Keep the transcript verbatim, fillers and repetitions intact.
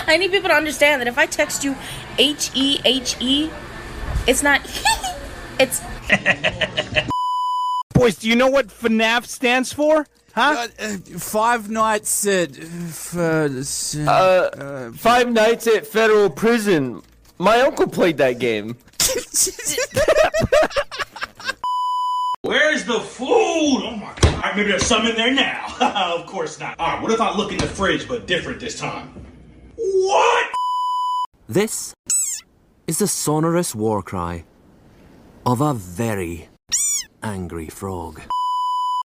I need people to understand that if I text you H E H E, it's not it's... Boys, do you know what FNAF stands for? Huh? Uh, uh, five nights at... Uh, uh, uh, Five Nights at Federal Prison. My uncle played that game. Where's the food? Oh my god. Alright, maybe there's some in there now. Of course not. Alright, what if I look in the fridge but different this time? What? This is the sonorous war cry of a very angry frog.